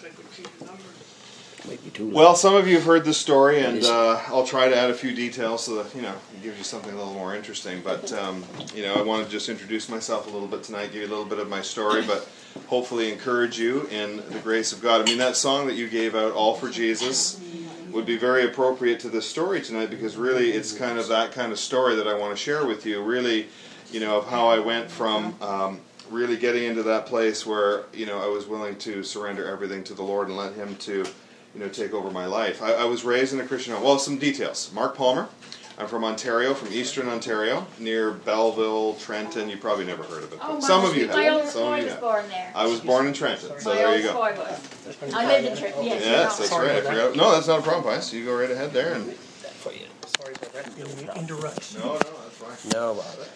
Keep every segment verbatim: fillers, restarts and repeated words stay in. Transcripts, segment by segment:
Well, some of you have heard this story, and uh, I'll try to add a few details so that, you know, it gives you something a little more interesting. But, um, you know, I want to just introduce myself a little bit tonight, give you a little bit of my story, but hopefully encourage you in the grace of God. I mean, that song that you gave out, All for Jesus, would be very appropriate to this story tonight, because really it's kind of that kind of story that I want to share with you, really, you know, of how I went from um, really getting into that place where, you know, I was willing to surrender everything to the Lord and let Him to, you know, take over my life. I, I was raised in a Christian home. Well, some details. Mark Palmer. I'm from Ontario, from Eastern Ontario, near Belleville, Trenton. You probably never heard of it. Oh, some of you have. My old Some boy of you was have. born there. I was born in Trenton, so my there old you go. boy was. I lived in Trenton. Yes, Yes, that's right. I forgot. No, that's not a problem, Pius. You go right ahead there. And Sorry about that. Interruption. no, no, that's fine. No bother.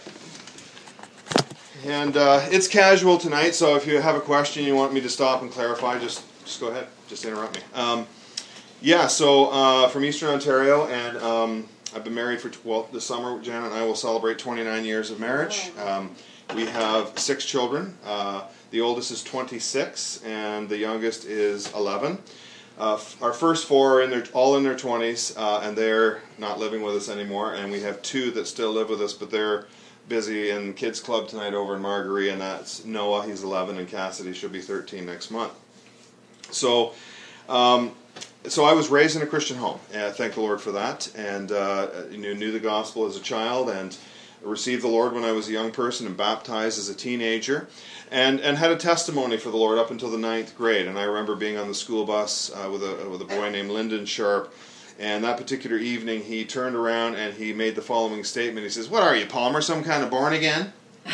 And uh, it's casual tonight, so if you have a question you want me to stop and clarify, just just go ahead. Just interrupt me. Um, yeah, so uh, from Eastern Ontario, and um, I've been married for, well, this summer, Janet and I will celebrate twenty-nine years of marriage. Um, we have six children. Uh, the oldest is twenty-six, and the youngest is eleven. Uh, f- our first four are in their, all in their twenties, uh, and they're not living with us anymore, and we have two that still live with us, but they're busy in kids club tonight over in Margaree, and that's Noah, he's eleven, and Cassidy, she'll be thirteen next month. So um, so I was raised in a Christian home, and thank the Lord for that, and uh, you know, knew the gospel as a child, and received the Lord when I was a young person, and baptized as a teenager, and and had a testimony for the Lord up until the ninth grade. And I remember being on the school bus uh, with a with a boy named Lyndon Sharp. And that particular evening, he turned around and he made the following statement. He says, "What are you, Palmer, some kind of born again?"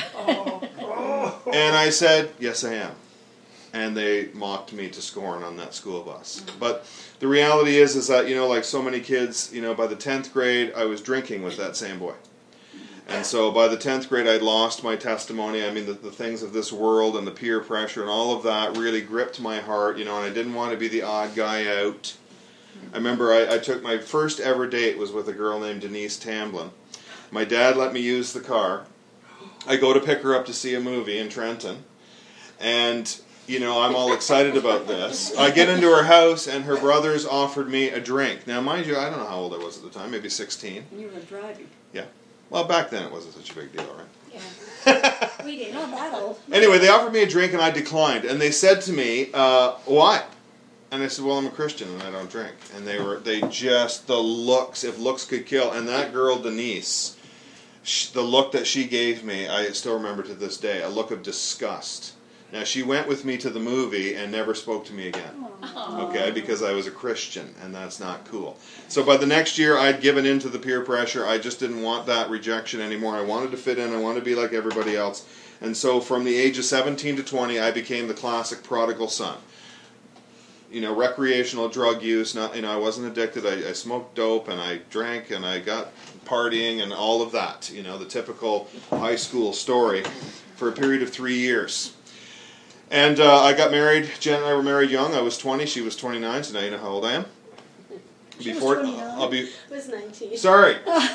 Oh. And I said, "Yes, I am." And they mocked me to scorn on that school bus. But the reality is, is that, you know, like so many kids, you know, by the tenth grade, I was drinking with that same boy. And so by the tenth grade, I'd lost my testimony. I mean, the, the things of this world and the peer pressure and all of that really gripped my heart, you know, and I didn't want to be the odd guy out. I remember I, I took my first ever date was with a girl named Denise Tamblin. My dad let me use the car. I go to pick her up to see a movie in Trenton. And, you know, I'm all excited about this. I get into her house and her brothers offered me a drink. Now, mind you, I don't know how old I was at the time, maybe sixteen. You were driving. Yeah. Well, back then it wasn't such a big deal, right? Yeah. We didn't know that old. Anyway, they offered me a drink and I declined. And they said to me, uh, "Why?" And I said, "Well, I'm a Christian and I don't drink." And they were, they just, the looks, if looks could kill. And that girl, Denise, she, the look that she gave me, I still remember to this day, a look of disgust. Now, she went with me to the movie and never spoke to me again. Aww. Okay, because I was a Christian, and that's not cool. So by the next year, I'd given in to the peer pressure. I just didn't want that rejection anymore. I wanted to fit in. I wanted to be like everybody else. And so from the age of seventeen to twenty, I became the classic prodigal son. You know, recreational drug use. Not, you know, I wasn't addicted. I, I smoked dope, and I drank, and I got partying, and all of that. You know, the typical high school story for a period of three years. And uh, I got married. Jen and I were married young. I was twenty. She was twenty-nine. So now you know how old I am. She Before, was twenty-nine. I'll be. I was nineteen. Sorry.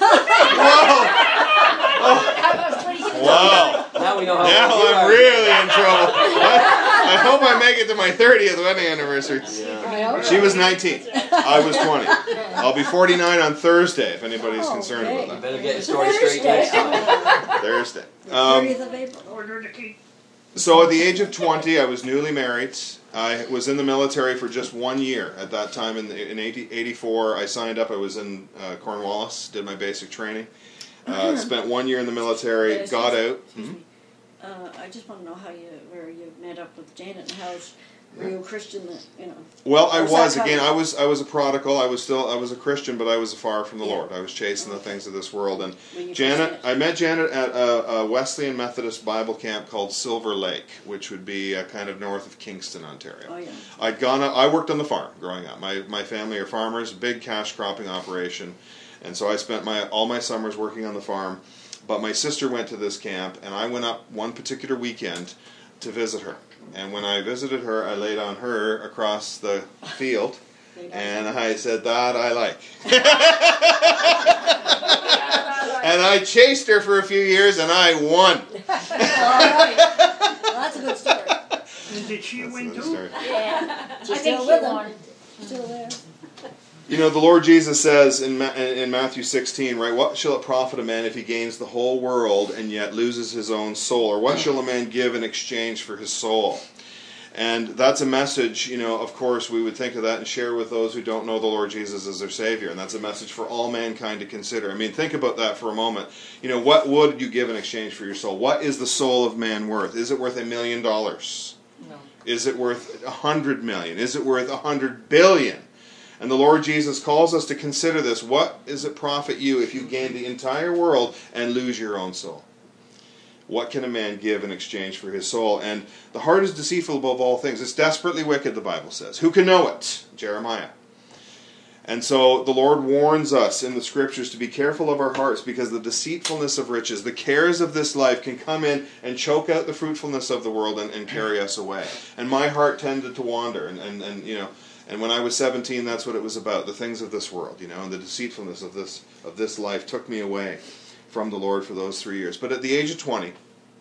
Whoa. Wow. Now we know how Now old you I'm are. really in trouble. I, I hope I make it to my thirtieth wedding anniversary. Yeah. She was nineteen. I was twenty. I'll be forty-nine on Thursday, if anybody's Oh, concerned okay. You about that. better get your story straight next time. Thursday. The Um, thirtieth of April. So at the age of twenty, I was newly married. I was in the military for just one year at that time. In, in eighty-four, I signed up. I was in uh, Cornwallis, did my basic training. Uh, spent one year in the military, Yes, got yes. out. Excuse me. Uh, I just want to know how you, where you met up with Janet and how were you a Christian that, you know? Well, I Or is was that again. how- I was. I was a prodigal. I was still. I was a Christian, but I was far from the Yeah. Lord. I was chasing the things of this world. And When you Janet, first met- I met Janet at a, a Wesleyan Methodist Bible camp called Silver Lake, which would be uh, kind of north of Kingston, Ontario. Oh, yeah. I'd gone. I worked on the farm growing up. My my family are farmers, big cash cropping operation, and so I spent my all my summers working on the farm. But my sister went to this camp, and I went up one particular weekend to visit her. And when I visited her, I laid on her across the field, and I said, "That I like." And I chased her for a few years, and I won. All right. Well, that's a good story. Did she That's win another too? story. Yeah. She's I still think with she him. won. Still there. You know, the Lord Jesus says in Ma- in Matthew sixteen, right? What shall it profit a man if he gains the whole world and yet loses his own soul? Or what shall a man give in exchange for his soul? And that's a message, you know, of course, we would think of that and share with those who don't know the Lord Jesus as their Savior. And that's a message for all mankind to consider. I mean, think about that for a moment. You know, what would you give in exchange for your soul? What is the soul of man worth? Is it worth a million dollars? No. Is it worth a hundred million? Is it worth a hundred billion? And the Lord Jesus calls us to consider this. What does it profit you if you gain the entire world and lose your own soul? What can a man give in exchange for his soul? And the heart is deceitful above all things. It's desperately wicked, the Bible says. Who can know it? Jeremiah. And so the Lord warns us in the Scriptures to be careful of our hearts, because the deceitfulness of riches, the cares of this life, can come in and choke out the fruitfulness of the world and, and carry us away. And my heart tended to wander. And, and, and you know, and when I was seventeen, that's what it was about. The things of this world, you know, and the deceitfulness of this of this life took me away from the Lord for those three years. But at the age of twenty,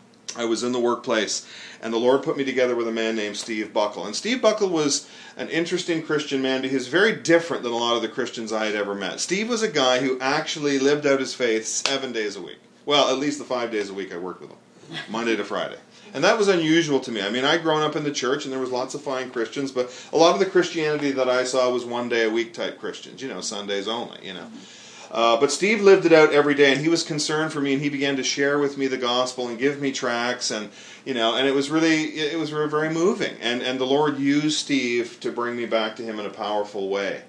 I was in the workplace, and the Lord put me together with a man named Steve Buckle. And Steve Buckle was an interesting Christian man. He was very different than a lot of the Christians I had ever met. Steve was a guy who actually lived out his faith seven days a week. Well, at least the five days a week I worked with him, Monday to Friday. And that was unusual to me. I mean, I'd grown up in the church, and there was lots of fine Christians, but a lot of the Christianity that I saw was one day a week type Christians, you know, Sundays only, you know. Uh, but Steve lived it out every day, and he was concerned for me, and he began to share with me the gospel and give me tracts, and you know, and it was really, it was very moving. And and the Lord used Steve to bring me back to Him in a powerful way,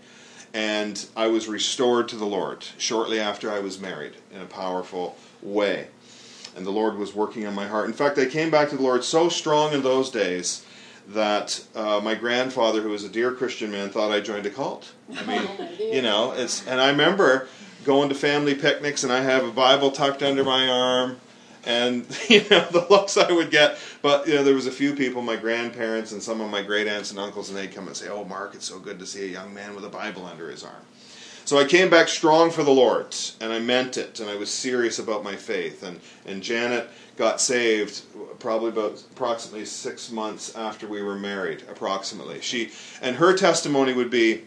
and I was restored to the Lord shortly after I was married in a powerful way, and the Lord was working on my heart. In fact, I came back to the Lord so strong in those days that uh, my grandfather, who was a dear Christian man, thought I joined a cult. I mean, you know, it's, and I remember going to family picnics, and I have a Bible tucked under my arm, and you know the looks I would get. But you know, there was a few people, my grandparents and some of my great aunts and uncles, and they'd come and say, "Oh, Mark, it's so good to see a young man with a Bible under his arm." So I came back strong for the Lord, and I meant it, and I was serious about my faith. And and Janet got saved probably about approximately six months after we were married, approximately. She and her testimony would be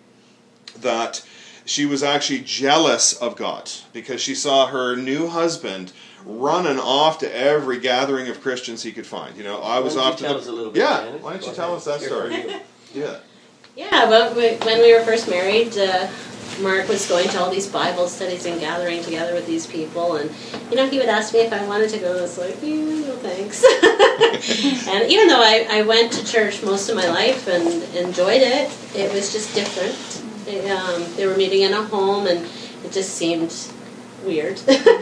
that she was actually jealous of God because she saw her new husband running off to every gathering of Christians he could find. You know, I was Why don't off you to tell the us a little bit, yeah. Janet? Why don't you Go tell ahead. us that Hear story? from you. Yeah. Yeah, well, we, when we were first married, uh, Mark was going to all these Bible studies and gathering together with these people, and you know, he would ask me if I wanted to go, and I was like, yeah, no thanks. And even though I, I went to church most of my life and enjoyed it, it was just different. It, um, they were meeting in a home, and it just seemed weird.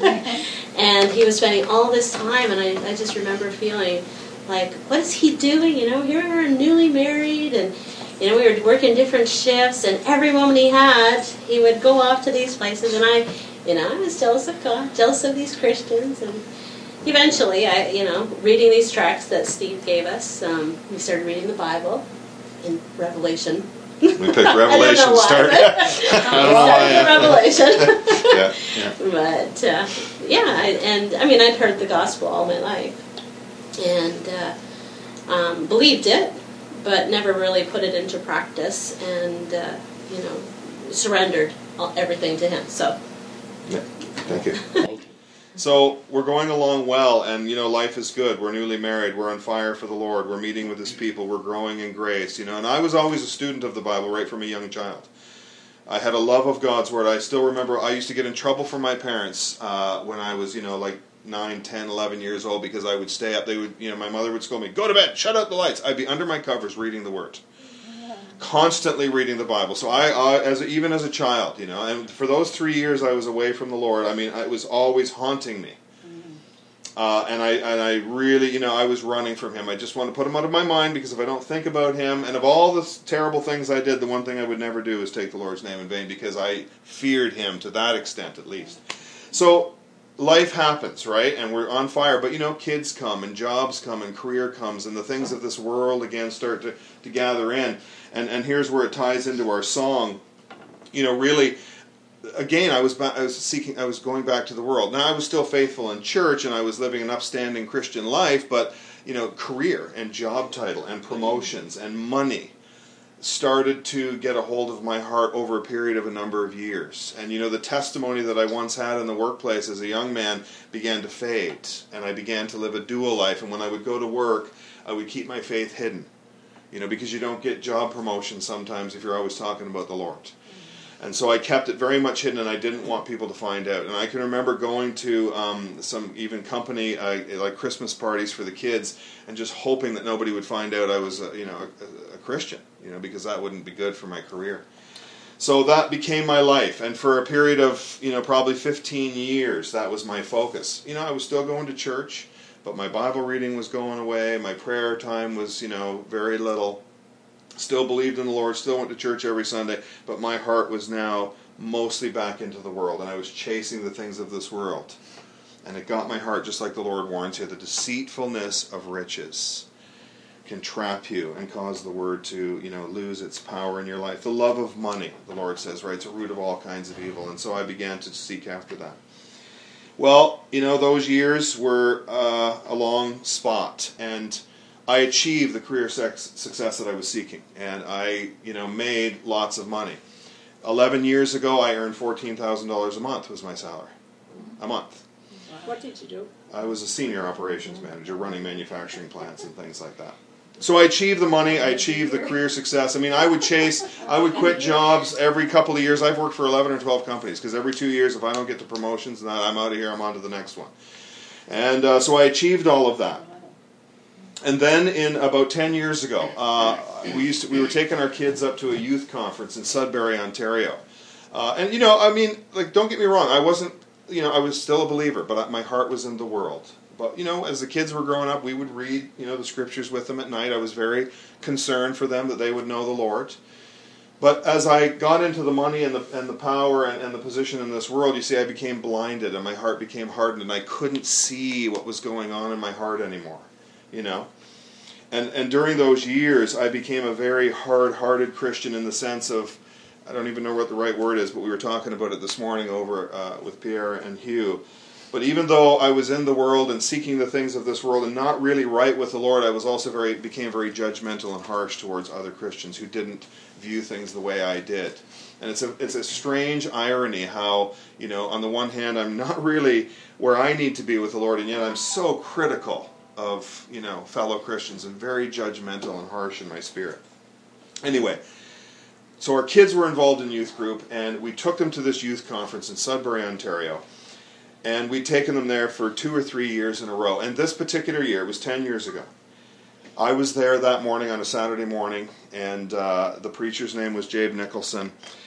And he was spending all this time, and I, I just remember feeling like, what is he doing? You know, here we're newly married, and you know, we were working different shifts, and every moment he had, he would go off to these places, and I, you know, I was jealous of God, jealous of these Christians, and eventually, I, you know, reading these tracts that Steve gave us, um, we started reading the Bible in Revelation. We picked Revelation to start. I don't know why. Started Revelation. Yeah, yeah. But uh, yeah, I, and I mean, I'd heard the gospel all my life, and uh, um, believed it, but never really put it into practice, and uh, you know, surrendered all, everything to Him. So, Yeah. Thank you. Thank you. So we're going along well, and you know, life is good. We're newly married. We're on fire for the Lord. We're meeting with His people. We're growing in grace. You know, and I was always a student of the Bible right from a young child. I had a love of God's Word. I still remember I used to get in trouble from my parents uh, when I was, you know, like nine, ten, eleven years old because I would stay up. They would, you know, my mother would scold me, "Go to bed, shut out the lights." I'd be under my covers reading the Word. Constantly reading the Bible. So I, I as a, even as a child, you know, and for those three years I was away from the Lord, I mean, it was always haunting me. Uh, and I and I really, you know, I was running from Him. I just want to put Him out of my mind because if I don't think about Him, and of all the terrible things I did, the one thing I would never do is take the Lord's name in vain because I feared Him to that extent at least. So life happens, right? And we're on fire. But, you know, kids come and jobs come and career comes and the things of this world again start to, to gather in. And and here's where it ties into our song. You know, really, again, I was ba- I was seeking, I was going back to the world. Now, I was still faithful in church, and I was living an upstanding Christian life. But you know, career and job title and promotions and money started to get a hold of my heart over a period of a number of years. And you know, the testimony that I once had in the workplace as a young man began to fade, and I began to live a dual life. And when I would go to work, I would keep my faith hidden, you know, because you don't get job promotions sometimes if you're always talking about the Lord. And so I kept it very much hidden, and I didn't want people to find out. And I can remember going to um, some even company, uh, like Christmas parties for the kids, and just hoping that nobody would find out I was, a, you know, a, a Christian, you know, because that wouldn't be good for my career. So that became my life, and for a period of, you know, probably fifteen years, that was my focus. You know, I was still going to church, but my Bible reading was going away. My prayer time was, you know, very little. Still believed in the Lord, still went to church every Sunday, but my heart was now mostly back into the world, and I was chasing the things of this world. And it got my heart, just like the Lord warns here, the deceitfulness of riches can trap you and cause the word to, you know, lose its power in your life. The love of money, the Lord says, right, it's a root of all kinds of evil, and so I began to seek after that. Well, you know, those years were uh, a long spot, and I achieved the career sex success that I was seeking, and I, you know, made lots of money. Eleven years ago, I earned fourteen thousand dollars a month was my salary, a month. What did you do? I was a senior operations manager running manufacturing plants and things like that. So I achieved the money, I achieved the career success. I mean, I would chase, I would quit jobs every couple of years. I've worked for eleven or twelve companies, because every two years, if I don't get the promotions, then I'm out of here, I'm on to the next one. And uh, so I achieved all of that. And then, in about ten years ago, uh, we used to, we were taking our kids up to a youth conference in Sudbury, Ontario. Uh, and you know, I mean, like, don't get me wrong, I wasn't, you know, I was still a believer, but my heart was in the world. But you know, as the kids were growing up, we would read, you know, the scriptures with them at night. I was very concerned for them that they would know the Lord. But as I got into the money and the and the power and, and the position in this world, you see, I became blinded, and my heart became hardened, and I couldn't see what was going on in my heart anymore. You know, and and during those years, I became a very hard-hearted Christian in the sense of, I don't even know what the right word is, but we were talking about it this morning over uh, with Pierre and Hugh. But even though I was in the world and seeking the things of this world and not really right with the Lord, I was also very became very judgmental and harsh towards other Christians who didn't view things the way I did. And it's a it's a strange irony how, you know, on the one hand, I'm not really where I need to be with the Lord, and yet I'm so critical of, you know, fellow Christians and very judgmental and harsh in my spirit. Anyway, so our kids were involved in youth group, and we took them to this youth conference in Sudbury, Ontario, and we'd taken them there for two or three years in a row. And this particular year, it was ten years ago, I was there that morning on a Saturday morning, and uh, the preacher's name was Jabe Nicholson.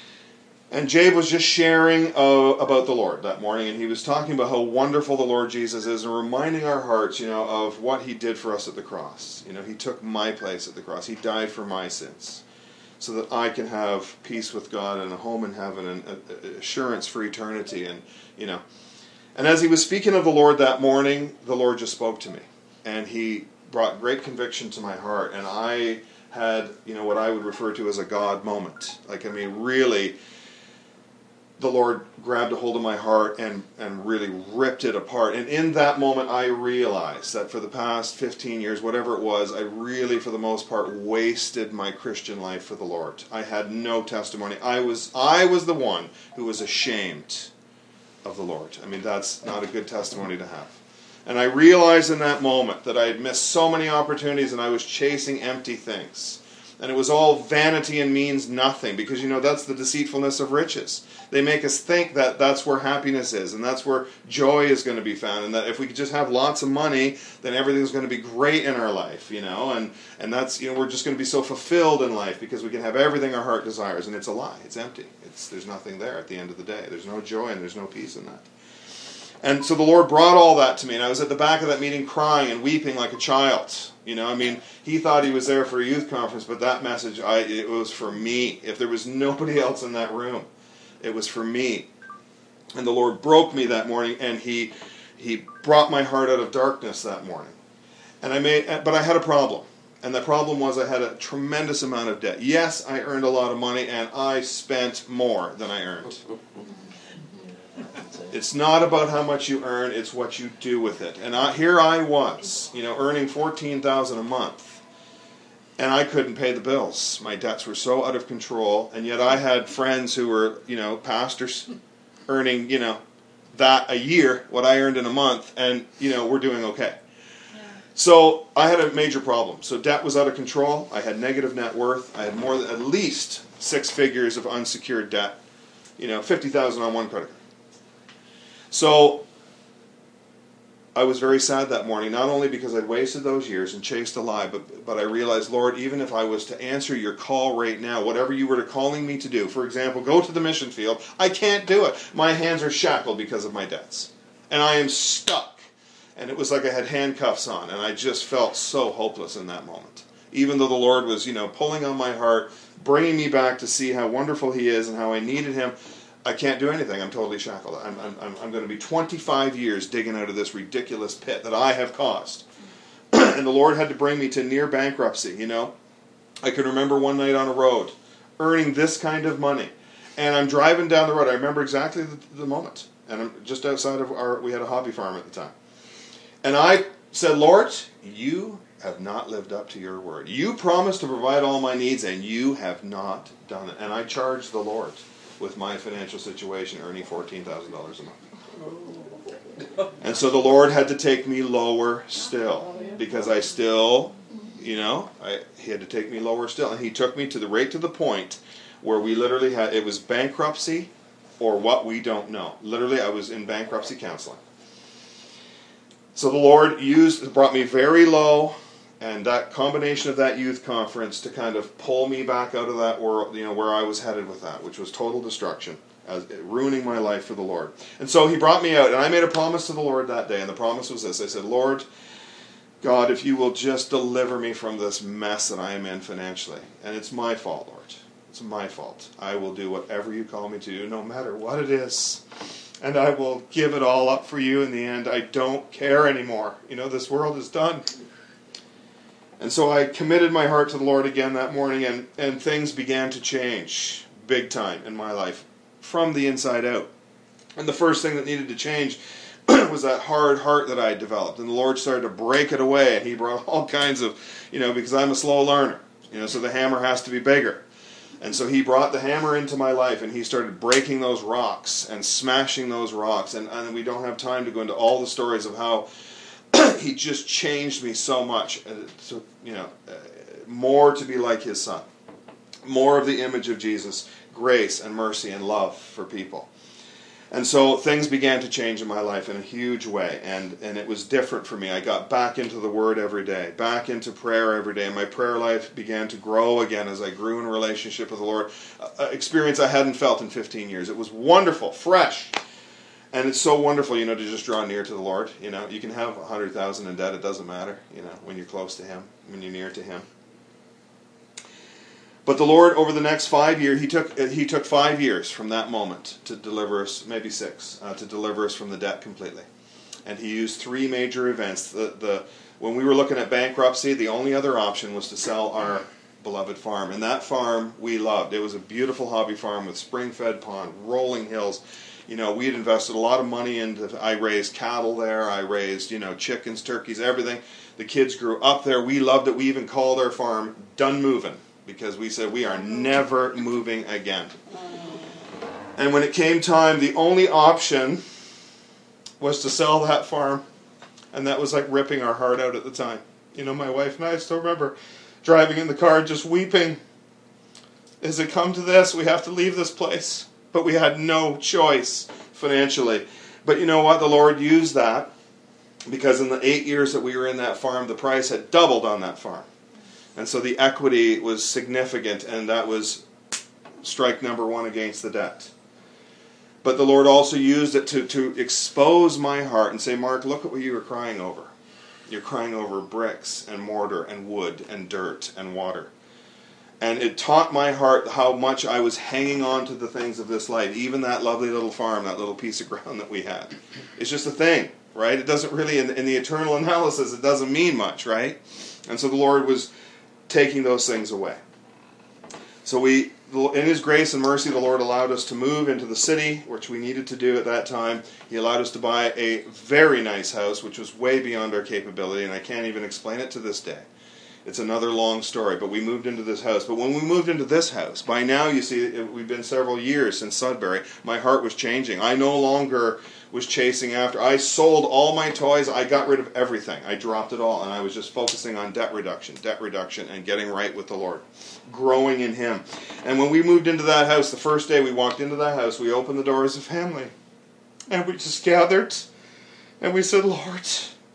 And Jabe was just sharing uh, about the Lord that morning, and he was talking about how wonderful the Lord Jesus is, and reminding our hearts, you know, of what he did for us at the cross. You know, he took my place at the cross. He died for my sins, so that I can have peace with God and a home in heaven and uh, assurance for eternity. And you know, and as he was speaking of the Lord that morning, the Lord just spoke to me, and he brought great conviction to my heart, and I had, you know, what I would refer to as a God moment. Like, I mean, really, the Lord grabbed a hold of my heart and, and really ripped it apart. And in that moment, I realized that for the past fifteen years, whatever it was, I really, for the most part, wasted my Christian life for the Lord. I had no testimony. I was I was the one who was ashamed of the Lord. I mean, that's not a good testimony to have. And I realized in that moment that I had missed so many opportunities, and I was chasing empty things. And it was all vanity and means nothing, because, you know, that's the deceitfulness of riches. They make us think that that's where happiness is, and that's where joy is going to be found, and that if we could just have lots of money, then everything's going to be great in our life, you know, and, and that's, you know, we're just going to be so fulfilled in life because we can have everything our heart desires, and it's a lie. It's empty. It's, there's nothing there at the end of the day. There's no joy and there's no peace in that. And so the Lord brought all that to me, and I was at the back of that meeting crying and weeping like a child. You know, I mean, he thought he was there for a youth conference, but that message, I it was for me. If there was nobody else in that room, it was for me. And the Lord broke me that morning, and he he brought my heart out of darkness that morning. And I made, but I had a problem. And the problem was I had a tremendous amount of debt. Yes, I earned a lot of money, and I spent more than I earned. It's not about how much you earn, it's what you do with it. And I, here I was, you know, earning fourteen thousand dollars a month. And I couldn't pay the bills. My debts were so out of control. And yet I had friends who were, you know, pastors earning, you know, that a year, what I earned in a month. And, you know, we're doing okay. Yeah. So I had a major problem. So debt was out of control. I had negative net worth. I had more than at least six figures of unsecured debt. You know, fifty thousand dollars on one credit card. So I was very sad that morning, not only because I'd wasted those years and chased a lie, but, but I realized, Lord, even if I was to answer your call right now, whatever you were calling me to do, for example, go to the mission field, I can't do it. My hands are shackled because of my debts. And I am stuck. And it was like I had handcuffs on, and I just felt so hopeless in that moment. Even though the Lord was, you know, pulling on my heart, bringing me back to see how wonderful He is and how I needed Him, I can't do anything. I'm totally shackled. I'm, I'm, I'm going to be twenty-five years digging out of this ridiculous pit that I have caused. And the Lord had to bring me to near bankruptcy, you know. I can remember one night on a road, earning this kind of money. And I'm driving down the road. I remember exactly the, the moment. And I'm just outside of our, we had a hobby farm at the time. And I said, Lord, you have not lived up to your word. You promised to provide all my needs, and you have not done it. And I charged the Lord with my financial situation, earning fourteen thousand dollars a month. And so the Lord had to take me lower still, because I still, you know, I, He had to take me lower still. And He took me to the right to the point where we literally had, it was bankruptcy or what we don't know. Literally, I was in bankruptcy counseling. So the Lord used, brought me very low, and that combination of that youth conference to kind of pull me back out of that world, you know, where I was headed with that, which was total destruction, as ruining my life for the Lord. And so He brought me out, and I made a promise to the Lord that day, and the promise was this. I said, Lord, God, if you will just deliver me from this mess that I am in financially, and it's my fault, Lord. It's my fault. I will do whatever you call me to do, no matter what it is. And I will give it all up for you in the end. I don't care anymore. You know, this world is done. And so I committed my heart to the Lord again that morning, and, and things began to change big time in my life from the inside out. And the first thing that needed to change was that hard heart that I had developed. And the Lord started to break it away, and He brought all kinds of, you know, because I'm a slow learner, you know, so the hammer has to be bigger. And so He brought the hammer into my life, and He started breaking those rocks and smashing those rocks. And, and we don't have time to go into all the stories of how He just changed me so much. Uh, so, you know, uh, more to be like His Son. More of the image of Jesus. Grace and mercy and love for people. And so things began to change in my life in a huge way. And, and it was different for me. I got back into the Word every day. Back into prayer every day. And my prayer life began to grow again as I grew in relationship with the Lord. An experience I hadn't felt in fifteen years. It was wonderful. Fresh. And it's so wonderful, you know, to just draw near to the Lord. You know, you can have a hundred thousand in debt. It doesn't matter, you know, when you're close to Him, when you're near to Him. But the Lord, over the next five years, He took He took five years from that moment to deliver us, maybe six, uh, to deliver us from the debt completely. And He used three major events. The the when we were looking at bankruptcy, the only other option was to sell our beloved farm. And that farm we loved. It was a beautiful hobby farm with spring-fed pond, rolling hills. You know, we had invested a lot of money into, I raised cattle there, I raised, you know, chickens, turkeys, everything. The kids grew up there. We loved it. We even called our farm Done Moving, because we said we are never moving again. And when it came time, the only option was to sell that farm. And that was like ripping our heart out at the time. You know, my wife and I still remember driving in the car just weeping. As it come to this, we have to leave this place. But we had no choice financially. But you know what? The Lord used that, because in the eight years that we were in that farm, the price had doubled on that farm. And so the equity was significant, and that was strike number one against the debt. But the Lord also used it to, to expose my heart and say, Mark, look at what you were crying over. You're crying over bricks and mortar and wood and dirt and water. And it taught my heart how much I was hanging on to the things of this life. Even that lovely little farm, that little piece of ground that we had. It's just a thing, right? It doesn't really, in, in the eternal analysis, it doesn't mean much, right? And so the Lord was taking those things away. So we in His grace and mercy, the Lord allowed us to move into the city, which we needed to do at that time. He allowed us to buy a very nice house, which was way beyond our capability, and I can't even explain it to this day. It's another long story, but we moved into this house. But when we moved into this house, by now, you see, we've been several years since Sudbury, my heart was changing. I no longer was chasing after. I sold all my toys. I got rid of everything. I dropped it all, and I was just focusing on debt reduction, debt reduction, and getting right with the Lord, growing in Him. And when we moved into that house, the first day we walked into that house, we opened the door as a family, and we just gathered, and we said, Lord,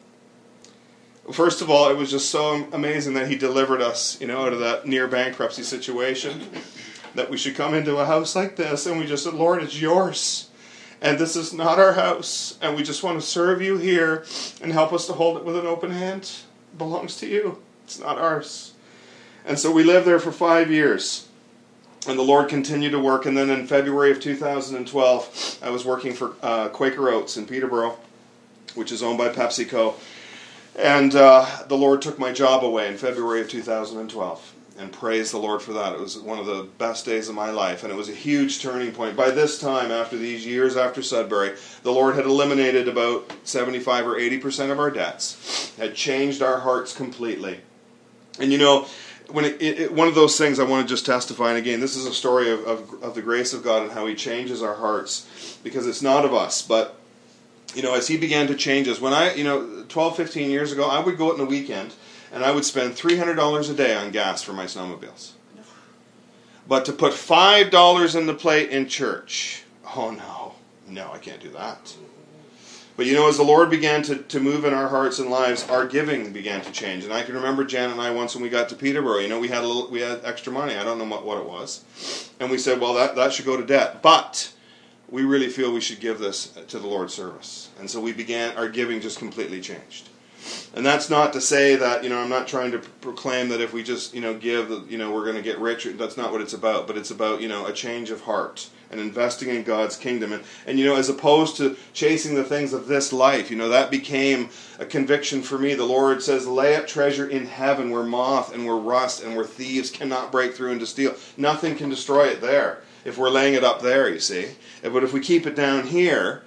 first of all, it was just so amazing that He delivered us, you know, out of that near bankruptcy situation, that we should come into a house like this, and we just said, Lord, it's yours. And this is not our house, and we just want to serve You here and help us to hold it with an open hand. It belongs to You. It's not ours. And so we lived there for five years, and the Lord continued to work. And then in February of two thousand twelve, I was working for uh, Quaker Oats in Peterborough, which is owned by PepsiCo. And uh, the Lord took my job away in February of two thousand twelve. And praise the Lord for that. It was one of the best days of my life, and it was a huge turning point. By this time, after these years after Sudbury, the Lord had eliminated about seventy-five or eighty percent of our debts, had changed our hearts completely. And you know, when it, it, it, one of those things I want to just testify, and again, this is a story of, of, of the grace of God and how He changes our hearts, because it's not of us, but you know, as He began to change us, when I, you know, twelve, fifteen years ago, I would go out on the weekend, and I would spend three hundred dollars a day on gas for my snowmobiles. But to put five dollars in the plate in church, oh no, no, I can't do that. But you know, as the Lord began to, to move in our hearts and lives, our giving began to change. And I can remember Jan and I once when we got to Peterborough, you know, we had a little, we had extra money. I don't know what, what it was. And we said, well, that, that should go to debt. But we really feel we should give this to the Lord's service. And so we began, our giving just completely changed. And that's not to say that, you know, I'm not trying to proclaim that if we just, you know, give, you know, we're going to get rich. That's not what it's about. But it's about, you know, a change of heart and investing in God's kingdom. And, and, you know, as opposed to chasing the things of this life, you know, that became a conviction for me. The Lord says, lay up treasure in heaven where moth and where rust and where thieves cannot break through and to steal. Nothing can destroy it there if we're laying it up there, you see. But if we keep it down here,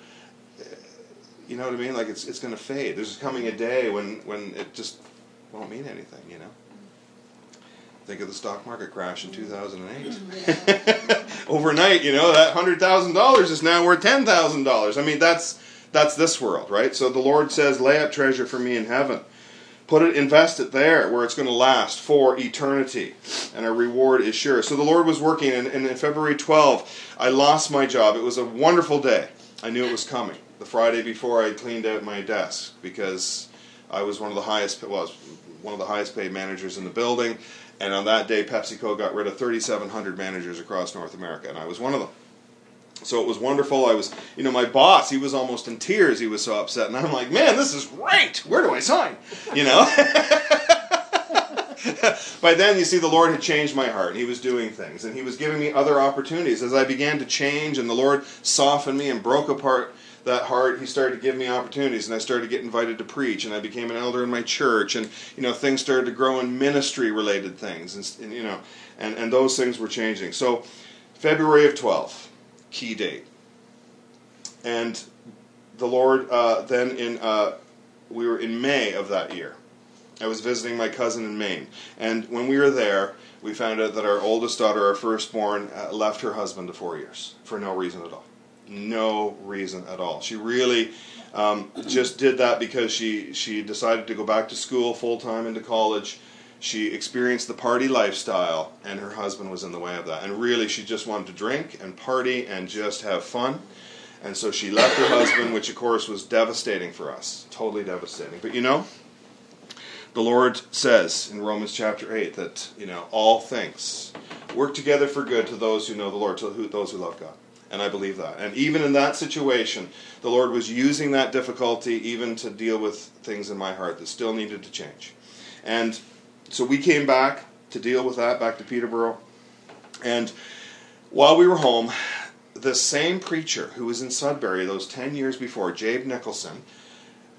you know what I mean? Like it's it's going to fade. There's coming a day when, when it just won't mean anything, you know? Think of the stock market crash in two thousand eight. Overnight, you know, that one hundred thousand dollars is now worth ten thousand dollars. I mean, that's that's this world, right? So the Lord says, lay up treasure for Me in heaven. Put it, invest it there where it's going to last for eternity. And our reward is sure. So the Lord was working, and, and in February twelfth, I lost my job. It was a wonderful day. I knew it was coming. The Friday before, I cleaned out my desk because I was one of the highest, well, I was one of the highest paid managers in the building. And on that day, PepsiCo got rid of thirty-seven hundred managers across North America, and I was one of them. So it was wonderful. I was, you know, my boss, he was almost in tears. He was so upset. And I'm like, man, this is great. Where do I sign? You know? By then, you see, the Lord had changed my heart. He was doing things, and He was giving me other opportunities. As I began to change, and the Lord softened me and broke apart that heart, He started to give me opportunities, and I started to get invited to preach, and I became an elder in my church, and you know, things started to grow in ministry-related things, and, and you know, and, and those things were changing. So, February of twelve, key date, and the Lord uh, then in uh, we were in May of that year. I was visiting my cousin in Maine, and when we were there, we found out that our oldest daughter, our firstborn, uh, left her husband of four years for no reason at all. No reason at all. She really um, just did that because she, she decided to go back to school full-time into college. She experienced the party lifestyle, and her husband was in the way of that. And really, she just wanted to drink and party and just have fun. And so she left her husband, which of course was devastating for us. Totally devastating. But you know, the Lord says in Romans chapter eight that, you know, all things work together for good to those who know the Lord, to who, those who love God. And I believe that. And even in that situation, the Lord was using that difficulty even to deal with things in my heart that still needed to change. And so we came back to deal with that, back to Peterborough. And while we were home, the same preacher who was in Sudbury those ten years before, Jabe Nicholson,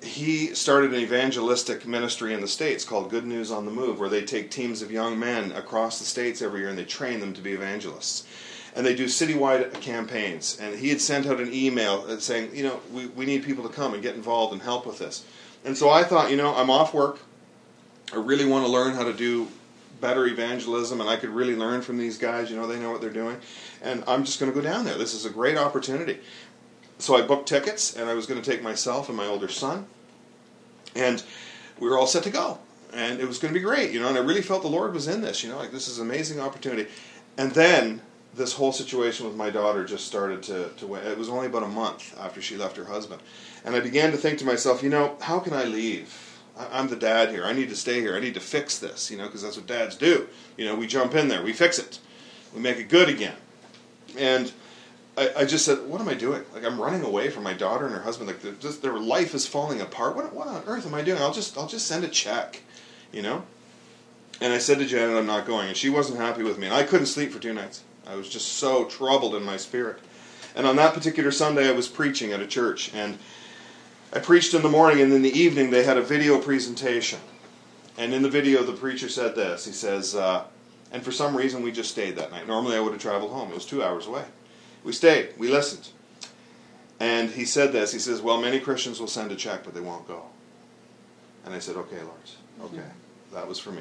he started an evangelistic ministry in the States called Good News on the Move, where they take teams of young men across the States every year and they train them to be evangelists. And they do citywide campaigns. And he had sent out an email saying, you know, we, we need people to come and get involved and help with this. And so I thought, you know, I'm off work. I really want to learn how to do better evangelism, and I could really learn from these guys. You know, they know what they're doing. And I'm just going to go down there. This is a great opportunity. So I booked tickets, and I was going to take myself and my older son. And we were all set to go. And it was going to be great, you know, and I really felt the Lord was in this, you know, like this is an amazing opportunity. And then this whole situation with my daughter just started to, to it was only about a month after she left her husband. And I began to think to myself, you know, how can I leave? I'm the dad here. I need to stay here. I need to fix this, you know, because that's what dads do. You know, we jump in there. We fix it. We make it good again. And I, I just said, what am I doing? Like, I'm running away from my daughter and her husband. Like, just, their life is falling apart. What, what on earth am I doing? I'll just, I'll just send a check, you know? And I said to Janet, I'm not going. And she wasn't happy with me. And I couldn't sleep for two nights. I was just so troubled in my spirit. And on that particular Sunday, I was preaching at a church. And I preached in the morning, and in the evening they had a video presentation. And in the video, the preacher said this. He says, uh, and for some reason we just stayed that night. Normally I would have traveled home. It was two hours away. We stayed. We listened. And he said this. He says, well, many Christians will send a check, but they won't go. And I said, okay, Lord. Okay. Mm-hmm. That was for me.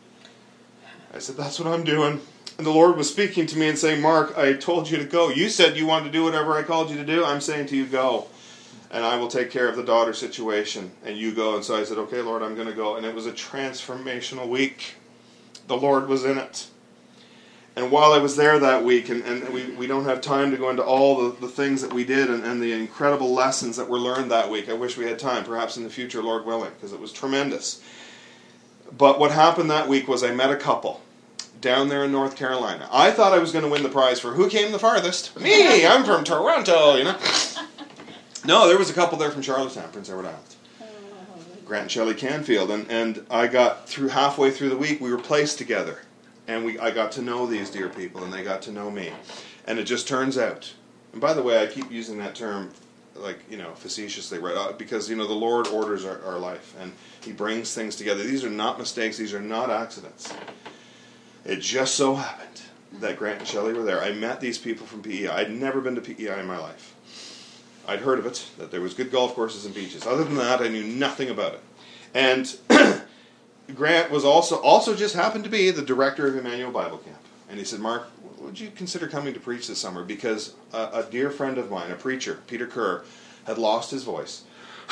I said, that's what I'm doing. And the Lord was speaking to me and saying, Mark, I told you to go. You said you wanted to do whatever I called you to do. I'm saying to you, go. And I will take care of the daughter situation, and you go. And so I said, okay, Lord, I'm going to go. And it was a transformational week. The Lord was in it. And while I was there that week, and, and we, we don't have time to go into all the, the things that we did and, and the incredible lessons that were learned that week. I wish we had time, perhaps in the future, Lord willing, because it was tremendous. But what happened that week was I met a couple down there in North Carolina. I thought I was going to win the prize for who came the farthest. Me, I'm from Toronto, you know. No, there was a couple there from Charlottetown, Prince Edward Island. Grant and Shelley Canfield. And, and I got through halfway through the week, we were placed together. And we I got to know these dear people, and they got to know me. And it just turns out, and by the way, I keep using that term, like, you know, facetiously, right? Because, you know, the Lord orders our, our life, and He brings things together. These are not mistakes. These are not accidents. It just so happened that Grant and Shelley were there. I met these people from P E I. I'd never been to P E I in my life. I'd heard of it, that there was good golf courses and beaches. Other than that, I knew nothing about it. And Grant was also, also just happened to be the director of Emmanuel Bible Camp. And he said, Mark, would you consider coming to preach this summer? Because a, a dear friend of mine, a preacher, Peter Kerr, had lost his voice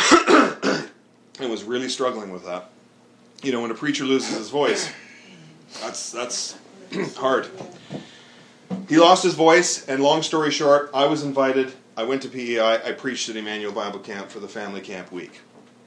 and was really struggling with that. You know, when a preacher loses his voice, that's that's hard. He lost his voice, and long story short, I was invited. I went to P E I. I preached at Emmanuel Bible Camp for the family camp week.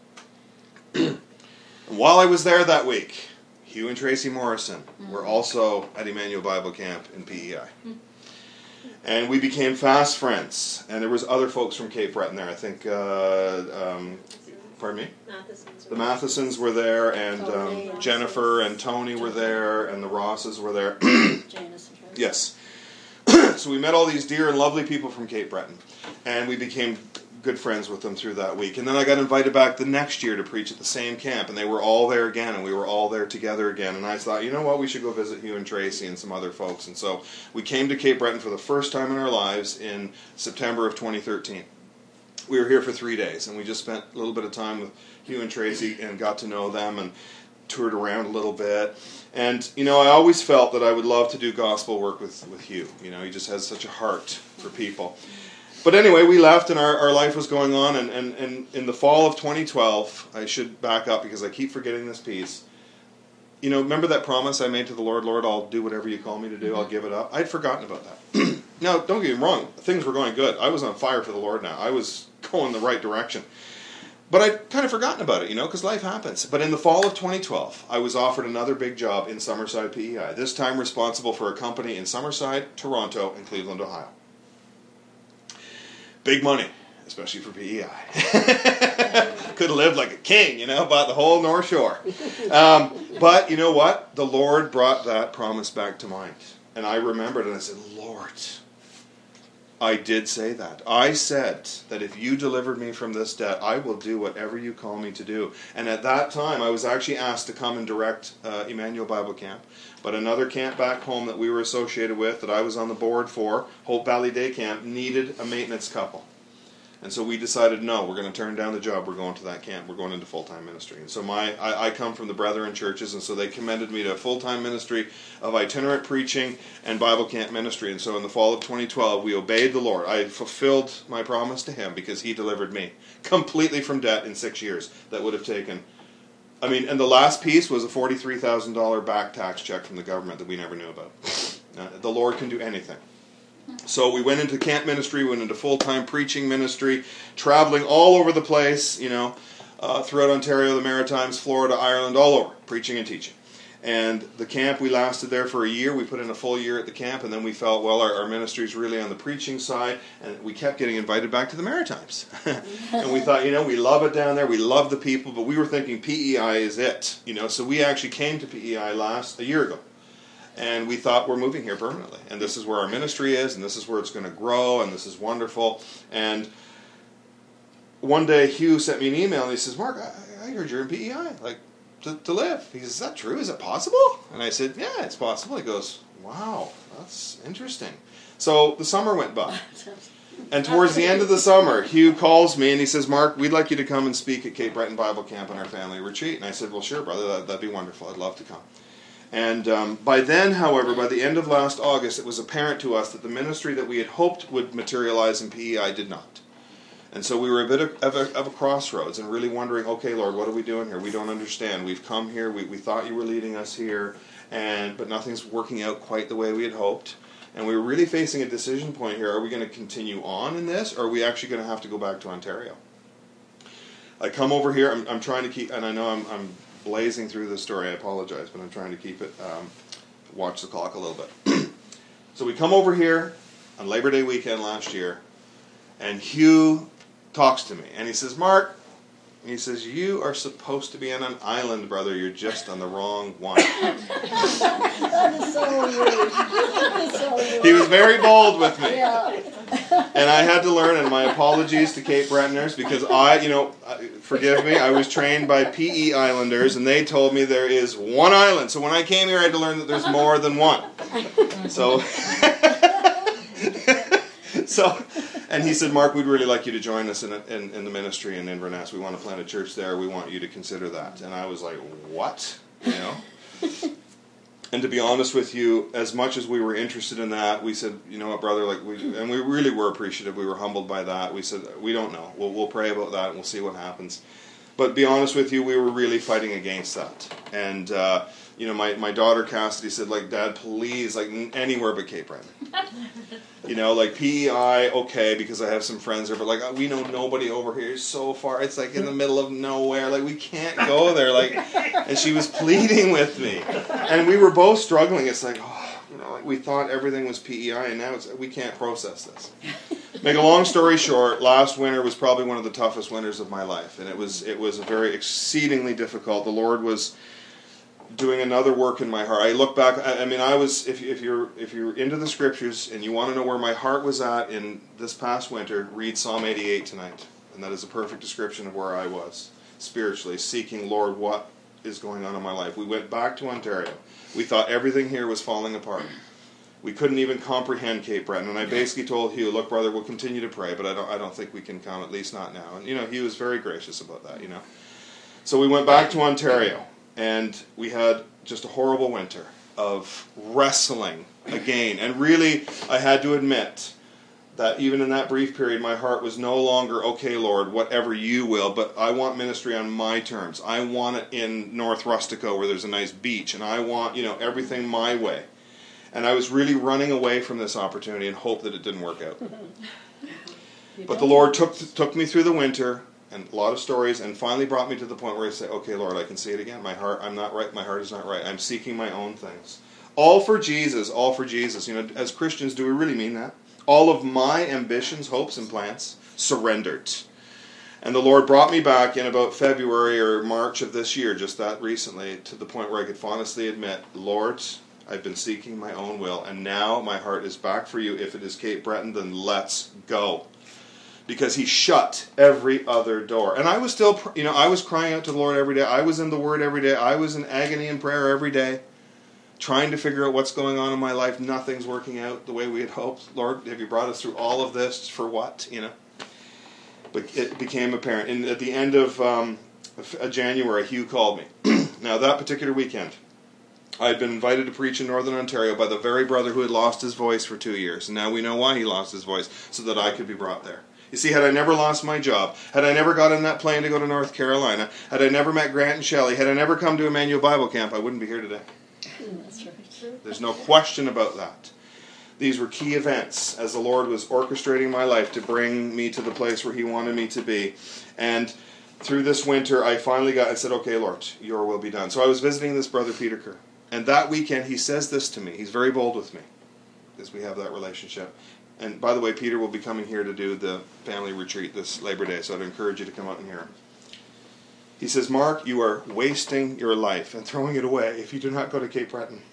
And while I was there that week, Hugh and Tracy Morrison were also at Emmanuel Bible Camp in P E I. And we became fast friends. And there was other folks from Cape Breton there. I think, uh, um, pardon me? Mathesons The Mathesons were there, and um, Jennifer and Tony were there, and the Rosses were there. Janice and Tracy. Yes. So we met all these dear and lovely people from Cape Breton, and we became good friends with them through that week. And then I got invited back the next year to preach at the same camp, and they were all there again, and we were all there together again. And I thought, you know what, we should go visit Hugh and Tracy and some other folks. And so we came to Cape Breton for the first time in our lives in September of twenty thirteen. We were here for three days, and we just spent a little bit of time with Hugh and Tracy and got to know them and toured around a little bit. And, you know, I always felt that I would love to do gospel work with, with Hugh. You know, he just has such a heart for people. But anyway, we left, and our, our life was going on, and, and, and in the fall of twenty twelve, I should back up because I keep forgetting this piece. You know, remember that promise I made to the Lord, Lord, I'll do whatever you call me to do, I'll give it up? I'd forgotten about that. Now, don't get me wrong, things were going good. I was on fire for the Lord now. I was going the right direction. But I'd kind of forgotten about it, you know, because life happens. But in the fall of twenty twelve, I was offered another big job in Summerside, P E I, this time responsible for a company in Summerside, Toronto, and Cleveland, Ohio. Big money, especially for P E I. Could have lived like a king, you know, bought the whole North Shore. Um, but you know what? The Lord brought that promise back to mind. And I remembered, and I said, Lord, I did say that. I said that if you delivered me from this debt, I will do whatever you call me to do. And at that time, I was actually asked to come and direct uh, Emmanuel Bible Camp. But another camp back home that we were associated with, that I was on the board for, Hope Valley Day Camp, needed a maintenance couple. And so we decided, no, we're going to turn down the job. We're going to that camp. We're going into full-time ministry. And so my, I, I come from the Brethren churches, and so they commended me to a full-time ministry of itinerant preaching and Bible camp ministry. And so in the fall of twenty twelve, we obeyed the Lord. I fulfilled my promise to Him because He delivered me completely from debt in six years. That would have taken, I mean, and the last piece was a forty-three thousand dollars back tax check from the government that we never knew about. Uh, the Lord can do anything. So we went into camp ministry, went into full-time preaching ministry, traveling all over the place, you know, uh, throughout Ontario, the Maritimes, Florida, Ireland, all over, preaching and teaching. And the camp, we lasted there for a year. We put in a full year at the camp, and then we felt, well, our, our ministry is really on the preaching side, and we kept getting invited back to the Maritimes. And we thought, you know, we love it down there, we love the people, but we were thinking P E I is it, you know. So we actually came to P E I last, a year ago. And we thought, we're moving here permanently. And this is where our ministry is, and this is where it's going to grow, and this is wonderful. And one day, Hugh sent me an email, and he says, Mark, I, I heard you're in P E I, like, to, to live. He says, is that true? Is it possible? And I said, yeah, it's possible. He goes, wow, that's interesting. So the summer went by. And towards the end of the summer, Hugh calls me, and he says, Mark, we'd like you to come and speak at Cape Breton Bible Camp on our family retreat. And I said, well, sure, brother, that, that'd be wonderful. I'd love to come. And um, by then, however, by the end of last August, it was apparent to us that the ministry that we had hoped would materialize in P E I did not. And so we were a bit of, of, a, of a crossroads and really wondering, okay, Lord, what are we doing here? We don't understand. We've come here. We, we thought you were leading us here, and but nothing's working out quite the way we had hoped. And we were really facing a decision point here. Are we going to continue on in this, or are we actually going to have to go back to Ontario? I come over here. I'm, I'm trying to keep, and I know I'm... I'm blazing through this story, I apologize, but I'm trying to keep it, um, watch the clock a little bit. So we come over here on Labor Day weekend last year, and Hugh talks to me, and he says, Mark, he says, you are supposed to be on an island, brother, you're just on the wrong one. That is so rude. That is so rude. He was very bold with me. Yeah. And I had to learn, and my apologies to Cape Bretoners, because I, you know, forgive me, I was trained by P E Islanders, and they told me there is one island. So when I came here, I had to learn that there's more than one. So, so, and he said, Mark, we'd really like you to join us in, in, in the ministry in Inverness. We want to plant a church there. We want you to consider that. And I was like, what? You know? And to be honest with you, as much as we were interested in that, we said, you know what, brother, like we, and we really were appreciative. We were humbled by that. We said, we don't know. We'll, we'll pray about that, and we'll see what happens. But to be honest with you, we were really fighting against that. And, uh, you know, my, my daughter Cassidy said, like, Dad, please, like, anywhere but Cape Breton. You know, like, P E I, okay, because I have some friends there, but, like, we know nobody over here. It's so far. It's, like, in the middle of nowhere. Like, we can't go there. Like, and she was pleading with me. And we were both struggling. It's like, oh, you know, like, we thought everything was P E I, and now it's, we can't process this. Make a long story short, last winter was probably one of the toughest winters of my life. And it was, it was very exceedingly difficult. The Lord was doing another work in my heart. I look back, I, I mean, I was, if, if you're if you're into the scriptures and you want to know where my heart was at in this past winter, read Psalm eighty-eight tonight. And that is a perfect description of where I was, spiritually, seeking, Lord, what is going on in my life. We went back to Ontario. We thought everything here was falling apart. We couldn't even comprehend Cape Breton. And I basically told Hugh, look, brother, we'll continue to pray, but I don't I don't think we can come, at least not now. And, you know, he was very gracious about that, you know. So we went back to Ontario. And we had just a horrible winter of wrestling again. And really, I had to admit that even in that brief period, my heart was no longer, okay, Lord, whatever you will, but I want ministry on my terms. I want it in North Rustico where there's a nice beach, and I want, you know, everything my way. And I was really running away from this opportunity and hope that it didn't work out. But the Lord took took me through the winter, and a lot of stories, and finally brought me to the point where I say, okay, Lord, I can see it again. My heart, I'm not right. My heart is not right. I'm seeking my own things. All for Jesus, all for Jesus. You know, as Christians, do we really mean that? All of my ambitions, hopes, and plans surrendered. And the Lord brought me back in about February or March of this year, just that recently, to the point where I could honestly admit, Lord, I've been seeking my own will, and now my heart is back for you. If it is Cape Breton, then let's go. Because he shut every other door. And I was still, you know, I was crying out to the Lord every day. I was in the Word every day. I was in agony and prayer every day, trying to figure out what's going on in my life. Nothing's working out the way we had hoped. Lord, have you brought us through all of this for what, you know? But it became apparent. And at the end of um, January, Hugh called me. Now, that particular weekend, I had been invited to preach in Northern Ontario by the very brother who had lost his voice for two years. And now we know why he lost his voice, so that I could be brought there. You see, had I never lost my job, had I never got on that plane to go to North Carolina, had I never met Grant and Shelley, had I never come to Emmanuel Bible Camp, I wouldn't be here today. That's right. There's no question about that. These were key events as the Lord was orchestrating my life to bring me to the place where He wanted me to be. And through this winter, I finally got, I said, okay, Lord, your will be done. So I was visiting this brother, Peter Kerr. And that weekend, he says this to me. He's very bold with me, because we have that relationship. And by the way, Peter will be coming here to do the family retreat this Labor Day, so I'd encourage you to come out and hear him. He says, Mark, you are wasting your life and throwing it away if you do not go to Cape Breton.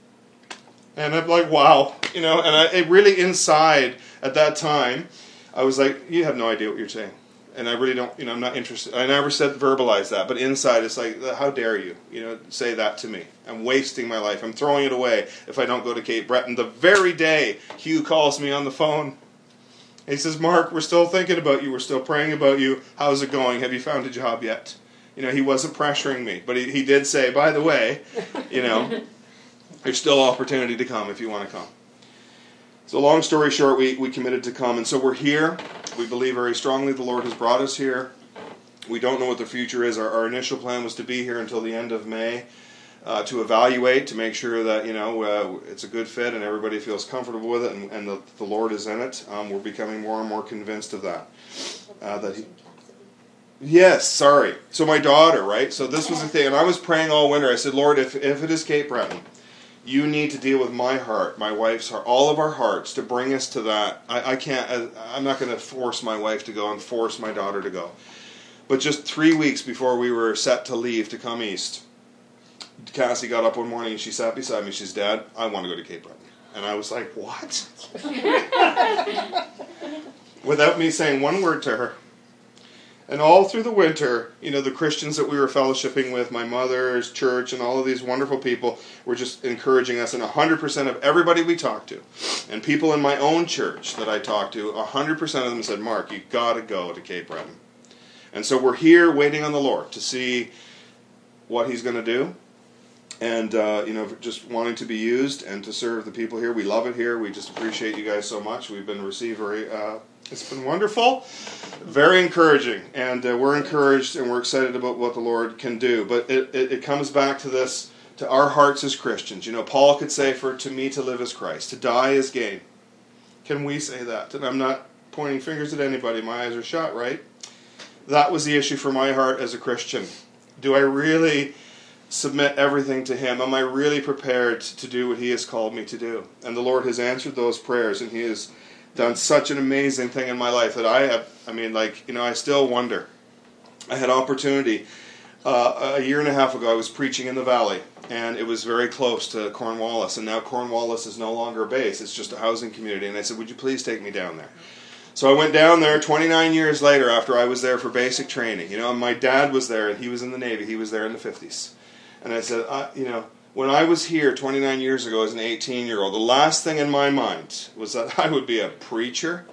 And I'm like, wow. You know, and I it really inside at that time, I was like, you have no idea what you're saying. And I really don't, you know, I'm not interested. I never said verbalize that, but inside it's like, how dare you, you know, say that to me. I'm wasting my life. I'm throwing it away if I don't go to Cape Breton. The very day Hugh calls me on the phone, he says, Mark, we're still thinking about you. We're still praying about you. How's it going? Have you found a job yet? You know, he wasn't pressuring me, but he, he did say, by the way, you know, there's still opportunity to come if you want to come. So long story short, we, we committed to come. And so we're here. We believe very strongly the Lord has brought us here. We don't know what the future is. Our, our initial plan was to be here until the end of May uh, to evaluate, to make sure that, you know, uh, it's a good fit and everybody feels comfortable with it and, and the, the Lord is in it. Um, we're becoming more and more convinced of that. Uh, that he, yes, sorry. So my daughter, right? So this was the thing. And I was praying all winter. I said, Lord, if, if it is Cape Breton, you need to deal with my heart, my wife's heart, all of our hearts to bring us to that. I, I can't, I, I'm not going to force my wife to go and force my daughter to go. But just three weeks before we were set to leave to come east, Cassie got up one morning and she sat beside me. She says, Dad, I want to go to Cape Breton. And I was like, what? Without me saying one word to her. And all through the winter, you know, the Christians that we were fellowshipping with, my mother's church and all of these wonderful people were just encouraging us. And one hundred percent of everybody we talked to, and people in my own church that I talked to, one hundred percent of them said, Mark, you've got to go to Cape Breton. And so we're here waiting on the Lord to see what He's going to do. And, uh, you know, just wanting to be used and to serve the people here. We love it here. We just appreciate you guys so much. We've been received very... Uh, It's been wonderful, very encouraging, and uh, we're encouraged and we're excited about what the Lord can do. But it, it, it comes back to this, to our hearts as Christians. You know, Paul could say, for to me to live is Christ, to die is gain. Can we say that? And I'm not pointing fingers at anybody. My eyes are shut, right? That was the issue for my heart as a Christian. Do I really submit everything to Him? Am I really prepared to do what He has called me to do? And the Lord has answered those prayers, and He has done such an amazing thing in my life that I have, I mean, like, you know, I still wonder. I had opportunity. Uh, a year and a half ago, I was preaching in the Valley, and it was very close to Cornwallis, and now Cornwallis is no longer a base. It's just a housing community, and I said, would you please take me down there? So I went down there twenty-nine years later after I was there for basic training. You know, and my dad was there, and he was in the Navy. He was there in the fifties. And I said, I, you know, when I was here twenty-nine years ago as an eighteen-year-old, the last thing in my mind was that I would be a preacher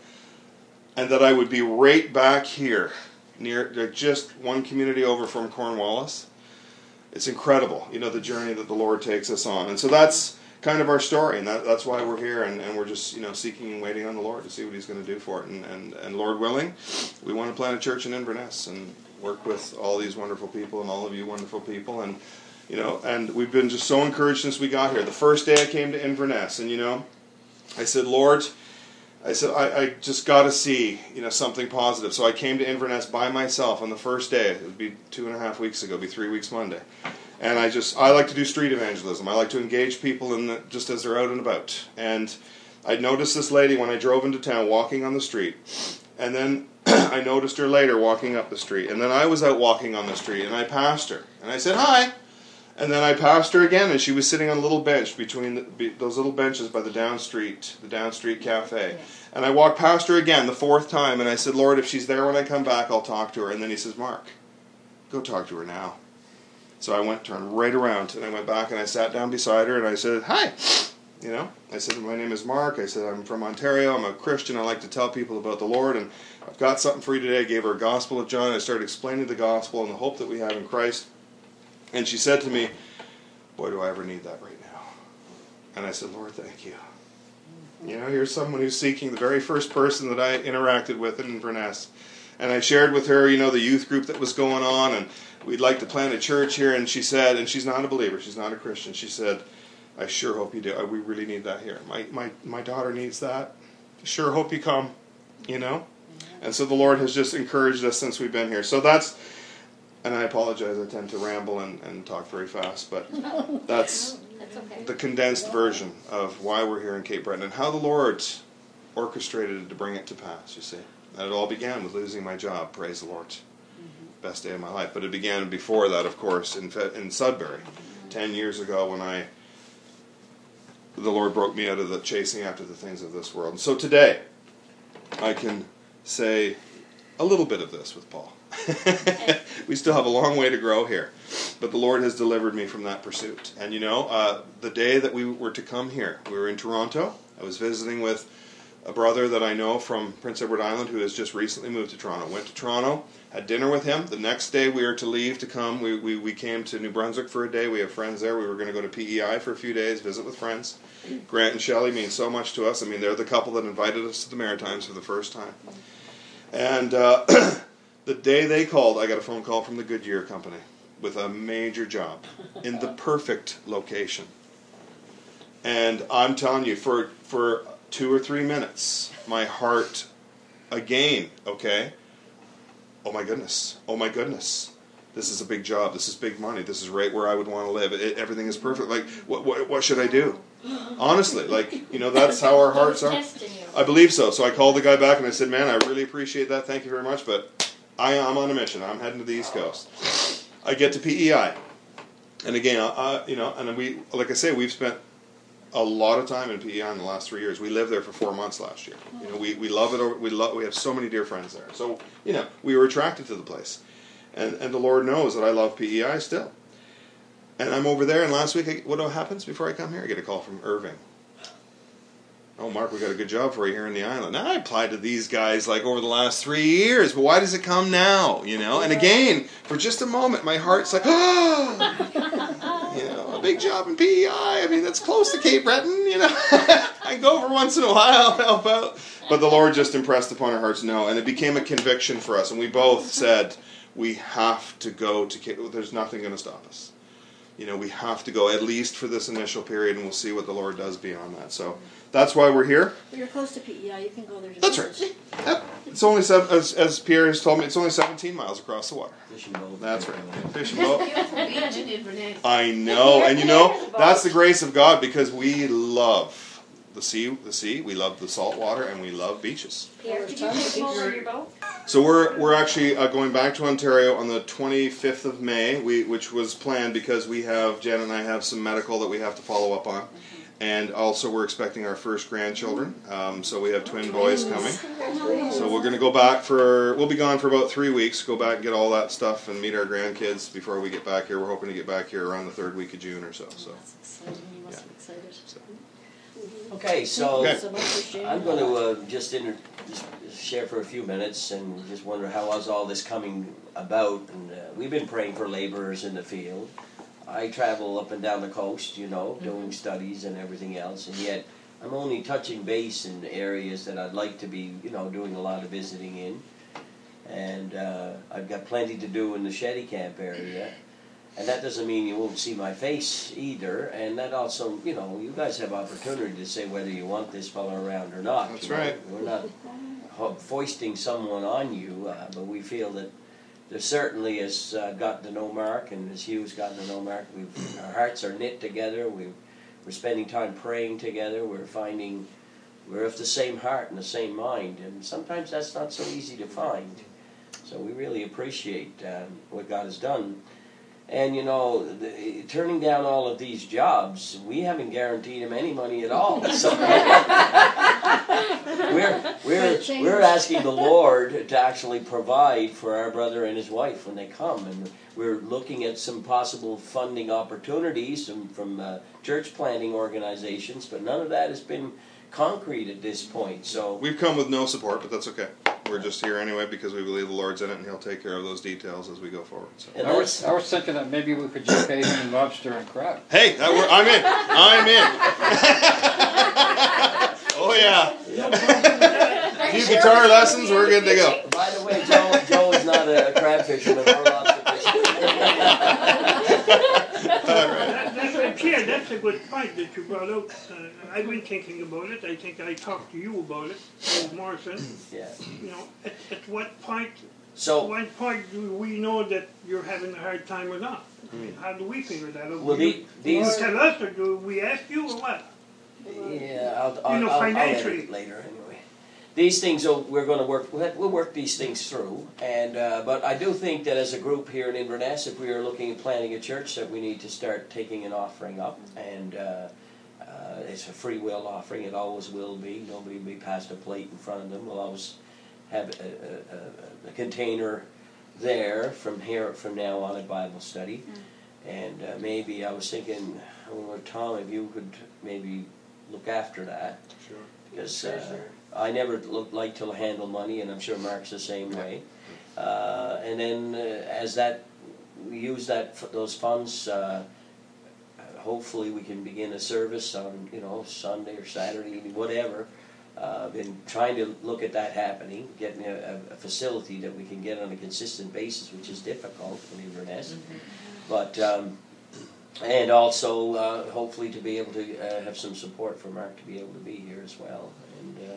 and that I would be right back here, near just one community over from Cornwallis. It's incredible, you know, the journey that the Lord takes us on. And so that's kind of our story, and that, that's why we're here, and, and we're just, you know, seeking and waiting on the Lord to see what He's going to do for it. And, and, and Lord willing, we want to plant a church in Inverness and work with all these wonderful people and all of you wonderful people. And You know, and we've been just so encouraged since we got here. The first day I came to Inverness, and, you know, I said, Lord, I said, I, I just got to see, you know, something positive. So I came to Inverness by myself on the first day. It would be two and a half weeks ago, it would be three weeks Monday. And I just, I like to do street evangelism. I like to engage people in the, just as they're out and about. And I noticed this lady when I drove into town walking on the street. And then I noticed her later walking up the street. And then I was out walking on the street, and I passed her. And I said, hi. And then I passed her again, and she was sitting on a little bench between the, be, those little benches by the down street, the down street cafe. And I walked past her again the fourth time, and I said, Lord, if she's there when I come back, I'll talk to her. And then he says, Mark, go talk to her now. So I went, turned right around, and I went back, and I sat down beside her, and I said, hi. You know, I said, my name is Mark. I said, I'm from Ontario. I'm a Christian. I like to tell people about the Lord, and I've got something for you today. I gave her a Gospel of John. I started explaining the Gospel and the hope that we have in Christ. And she said to me, boy, do I ever need that right now. And I said, Lord, thank you. You know, here's someone who's seeking, the very first person that I interacted with in Inverness. And I shared with her, you know, the youth group that was going on, and we'd like to plant a church here. And she said, and she's not a believer, she's not a Christian, she said, I sure hope you do. We really need that here. My, my, my daughter needs that. Sure hope you come, you know. And so the Lord has just encouraged us since we've been here. So that's... And I apologize, I tend to ramble and, and talk very fast, but that's That's okay. the condensed version of why we're here in Cape Breton and how the Lord orchestrated it to bring it to pass, you see. And it all began with losing my job, praise the Lord. Mm-hmm. Best day of my life. But it began before that, of course, in, in Sudbury, mm-hmm. ten years ago when I, the Lord broke me out of the chasing after the things of this world. And so today, I can say a little bit of this with Paul. We still have a long way to grow here, but the Lord has delivered me from that pursuit. And you know, uh, the day that we were to come here, we were in Toronto. I was visiting with a brother that I know from Prince Edward Island who has just recently moved to Toronto. Went to Toronto, had dinner with him. The next day we were to leave to come. We, we, we came to New Brunswick for a day. We have friends there. We were going to go to P E I for a few days, visit with friends. Grant and Shelley mean so much to us. I mean, they're the couple that invited us to the Maritimes for the first time. And uh, the day they called, I got a phone call from the Goodyear Company with a major job in the perfect location. And I'm telling you, for for two or three minutes, my heart again, okay? Oh my goodness, oh my goodness. This is a big job, this is big money, this is right where I would want to live. It, everything is perfect. Like, what, what what should I do? Honestly, like, you know, that's how our hearts are. I believe so. So I called the guy back and I said, man, I really appreciate that. Thank you very much, but I am on a mission. I'm heading to the East Coast. I get to P E I. And again, uh, you know, and we, like I say, we've spent a lot of time in P E I in the last three years. We lived there for four months last year. You know, we, we love it. We love. We have so many dear friends there. So, you know, we were attracted to the place. And and the Lord knows that I love P E I still. And I'm over there, and last week, I, what happens before I come here? I get a call from Irving. Oh, Mark, we got a good job for you here in the island. Now, I applied to these guys like over the last three years, but why does it come now? You know, and again, for just a moment, my heart's like, oh, you know, a big job in P E I. I mean, that's close to Cape Breton. You know, I go over once in a while, help out. But the Lord just impressed upon our hearts, no, and it became a conviction for us, and we both said we have to go to Cape. There's nothing going to stop us. You know, we have to go at least for this initial period, and we'll see what the Lord does beyond that. So that's why we're here. Well, you're close to P E I. You can go there to That's visit. right. Yep. It's only seven, as, as Pierre has told me, it's only seventeen miles across the water. Fishing boat. That's right. Fishing boat. Beautiful beach in Inverness. I know, and you know that's the grace of God because we love the sea. The sea. We love the salt water, and we love beaches. Pierre, could you take over your boat? So we're we're actually uh, going back to Ontario on the twenty-fifth of May, we, which was planned because we have, Jen and I have some medical that we have to follow up on. And also we're expecting our first grandchildren. Um, so we have twin boys coming. So we're going to go back for, we'll be gone for about three weeks, go back and get all that stuff and meet our grandkids before we get back here. We're hoping to get back here around the third week of June or so. So That's exciting. You must Yeah. be excited. So. Okay, so Okay. So much for sharing I'm all going that. to uh, just, inter- just share for a few minutes and just wonder how was all this coming about. And uh, we've been praying for laborers in the field. I travel up and down the coast, you know, doing studies and everything else, and yet I'm only touching base in areas that I'd like to be, you know, doing a lot of visiting in. And uh, I've got plenty to do in the Shetty Camp area. And that doesn't mean you won't see my face either. And that also, you know, you guys have opportunity to say whether you want this fellow around or not. That's you know. right. We're not ho- foisting someone on you, uh, but we feel that there certainly, as I've uh, gotten to know Mark and as Hugh's gotten to know Mark, we've, our hearts are knit together. We've, we're spending time praying together. We're finding we're of the same heart and the same mind. And sometimes that's not so easy to find. So we really appreciate um, what God has done. And you know, the, turning down all of these jobs, we haven't guaranteed him any money at all. So we're we're we're asking the Lord to actually provide for our brother and his wife when they come, and we're looking at some possible funding opportunities from, from uh, church planting organizations, but none of that has been concrete at this point. So We've come with no support, but that's okay. We're just here anyway because we believe the Lord's in it, and He'll take care of those details as we go forward. So. and I was that's- I was thinking that maybe we could just pay him in lobster and crab. Hey, that wor- I'm in. I'm in. Oh yeah. A few guitar lessons, we're good to go. By the way, Joe Joe is not a, a crab fisherman or a lobster That, that's, uh, Chair, that's a good point that you brought out. Uh, I've been thinking about it. I think I talked to you about it, Paul Morrison. Yeah. You know, at, at what point, So what point do we know that you're having a hard time or not? I mean, how do we figure that out? Well, do you, the- do you these- tell us, or do we ask you, or what? yeah, I'll I'll, You know, I'll, I'll edit financially. it later anyway. These things will, we're going to work. We'll, we'll work these things through, and uh, but I do think that as a group here in Inverness, if we are looking at planning a church, that we need to start taking an offering up, and uh, uh, it's a free will offering. It always will be. Nobody will be passed a plate in front of them. We'll always have a, a, a, a container there from here from now on at Bible study, and uh, maybe I was thinking, oh, Tom, if you could maybe look after that. Sure. Because uh, I never look, like to handle money, and I'm sure Mark's the same way. Uh, and then uh, as that, we use that those funds, uh, hopefully we can begin a service on, you know, Sunday or Saturday, whatever. Uh, I've been trying to look at that happening, getting a, a facility that we can get on a consistent basis, which is difficult in Inverness. But um, and also uh, hopefully to be able to uh, have some support for Mark to be able to be here as well, and uh,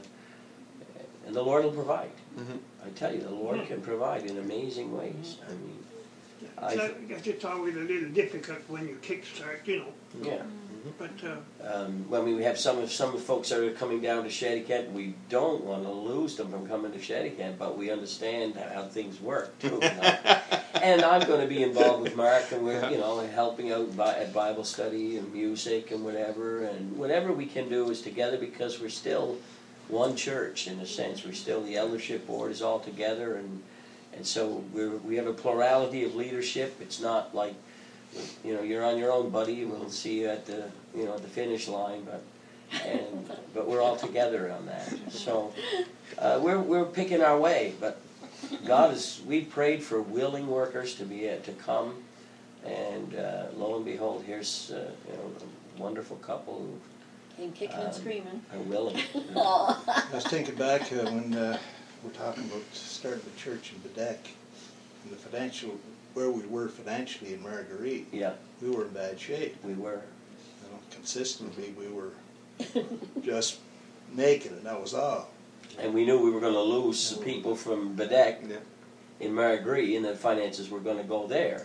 and the Lord will provide. Mhm. I tell you, the Lord can provide in amazing ways. I mean, I- So, I guess it's always a little difficult when you kickstart, you know, yeah. but, uh, Um, when we have some of some folks that are coming down to Shadykent, we don't want to lose them from coming to Shadykent, but we understand how things work too. You know? And I'm going to be involved with Mark, and we're you know helping out bi- at Bible study and music and whatever, and whatever we can do is together, because we're still one church in a sense. We're still the eldership board is all together, and and so we're we have a plurality of leadership. It's not like, you know, you're on your own, buddy. We'll see you at the, you know, at the finish line, but and but we're all together on that. So uh, we're we're picking our way, but God is. We prayed for willing workers to be uh, to come, and uh, lo and behold, here's uh, you know a wonderful couple who Came kicking and Um, screaming. are willing. Aw. I was thinking back uh, when uh, we're talking about starting the church in Bedeck, and the financial, where we were financially in Marguerite, Yeah, we were in bad shape. we were. You know, consistently, we were just making it. That was all. And we knew we were going to lose some people from Bedeck Yeah. in Marguerite, and the finances were going to go there.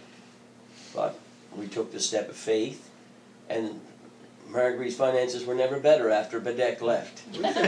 But we took the step of faith, and Marguerite's finances were never better after Bedeck left.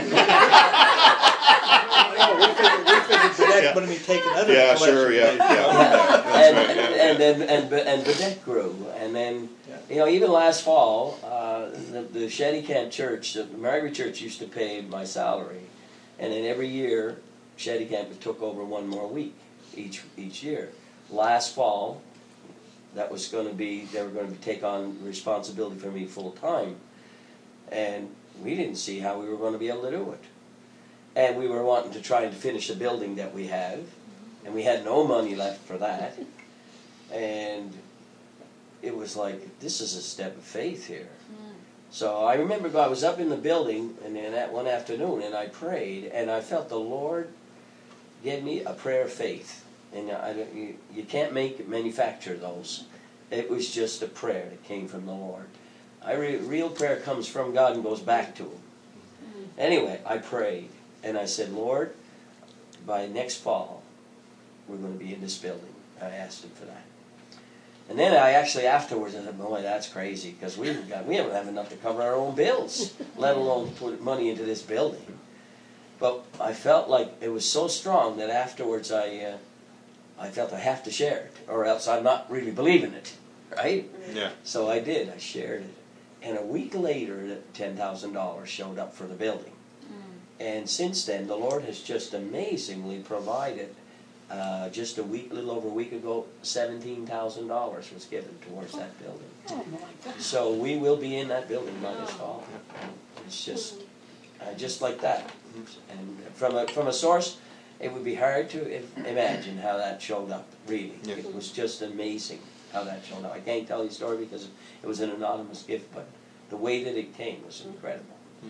Oh, we figured, we figured Bedeck Yeah. would be taken out of Yeah, the collection sure, yeah, rate. yeah. and, That's right, yeah, and then and and Bedeck grew, and then Yeah. you know even last fall, uh, the the Shadykent Church, the Marguerite Church used to pay my salary, and then every year Shadykent took over one more week each each year. Last fall, that was going to be they were going to take on responsibility for me full time, and we didn't see how we were going to be able to do it. And we were wanting to try and finish the building that we have, and we had no money left for that. And it was like, this is a step of faith here. So I remember I was up in the building, and then that one afternoon, and I prayed, and I felt the Lord give me a prayer of faith. And I, don't- you, you can't make manufacture those. It was just a prayer that came from the Lord. I re, real prayer comes from God and goes back to Him. Anyway, I prayed, and I said, Lord, by next fall, we're going to be in this building. I asked Him for that. And then I actually afterwards, I said, boy, that's crazy, because we've got, we don't have enough to cover our own bills, let alone put money into this building. But I felt like it was so strong that afterwards I, uh, I felt I have to share it, or else I'm not really believing it, right? Yeah. So I did. I shared it, and a week later, ten thousand dollars showed up for the building. And since then, the Lord has just amazingly provided. Uh, just a week, little over a week ago, seventeen thousand dollars was given towards that building. Oh my God. So we will be in that building by this fall. It's just, uh, just like that. And from a from a source, it would be hard to im- imagine how that showed up. Really, Yeah. it was just amazing how that showed up. I can't tell you the story because it was an anonymous gift, but the way that it came was incredible.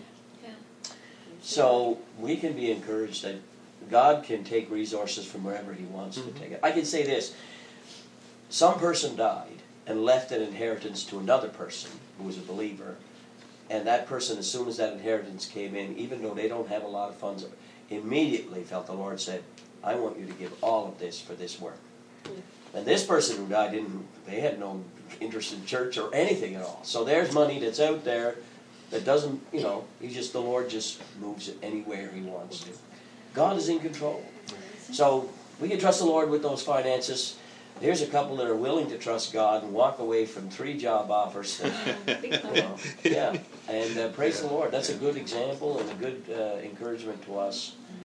So we can be encouraged that God can take resources from wherever He wants Mhm. to take it. I can say this. Some person died and left an inheritance to another person who was a believer, and that person, as soon as that inheritance came in, even though they don't have a lot of funds, immediately felt the Lord said, I want you to give all of this for this work. And this person who died didn't, they had no interest in church or anything at all. So there's money that's out there that doesn't, you know, he just, the Lord just moves it anywhere He wants to. God is in control. So we can trust the Lord with those finances. There's a couple that are willing to trust God and walk away from three job offers. And, you know, yeah, and uh, praise the Lord. That's a good example and a good uh, encouragement to us.